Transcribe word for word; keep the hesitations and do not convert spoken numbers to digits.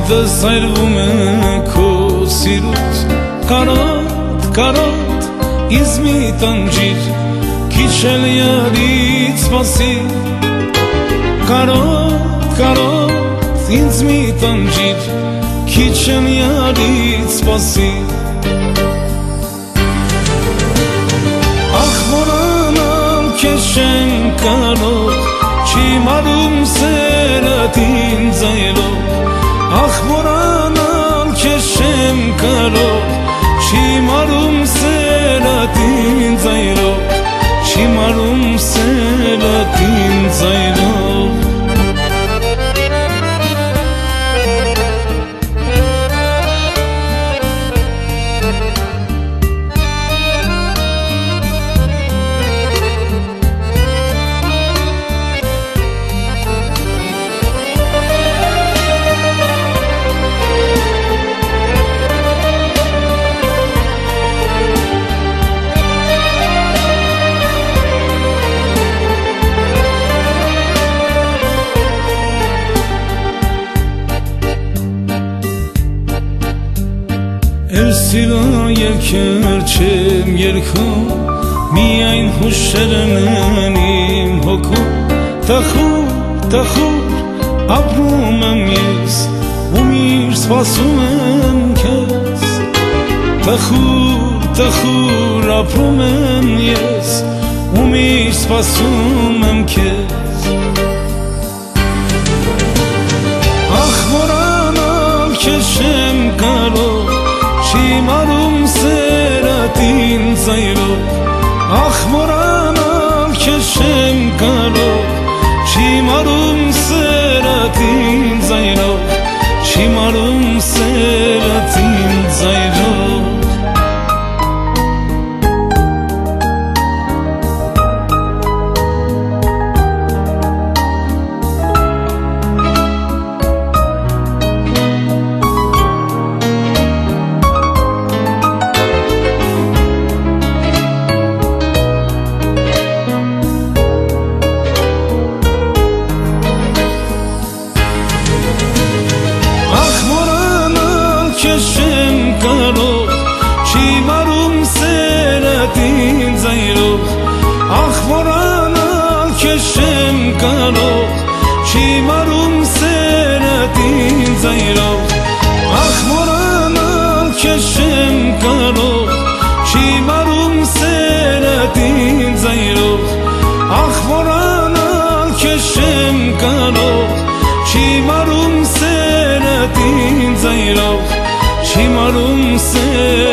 Ոտը սայրվում է քո սիրուց, կարոտ, կարոտ, ինձ մի տանջիր, քիչ էլ յարից սպասիր, կարոտ, կարոտ, ինձ մի տանջիր, քիչ էլ յարից սպասիր։ Ախ մոռանալ քեզ չեմ կարող, չիմանում սերդ ինձ այլով, ախ մոռանալ քեզ չեմ կարող, չիմանում սերդ ինձ այլով, չիմանում սերդ ինձ այլով։ Էլ սիրո երգեր չեմ երգում, միայն հուշերն են իմ հոգում, տխուր, տխուր ապրում եմ ես, ու միշտ սպասում եմ քեզ, տխուր, տխուր ապրում եմ ես, ու միշտ սպասում եմ քեզ։ Ախ մոռանալ քեզ չեմ կարող, չիմանում սերդ ինձ այլով, ախ մոռանալ քեզ չեմ կարող, չիմանում սերդ ինձ այլով, չիմանում սերդ ինձ այլով։ Քեզ չեմ կարող, չիմանում սերդ ինձ այլով, ախ մոռանալ քեզ չեմ կարող, չիմանում սերդ ինձ այլով, ախ մոռանալ քեզ չեմ կարող, չիմանում սերդ ինձ այլով, ախ մոռանալ քեզ չեմ կարող, չիմանում սերդ ինձ այլով, չիմանում սերդ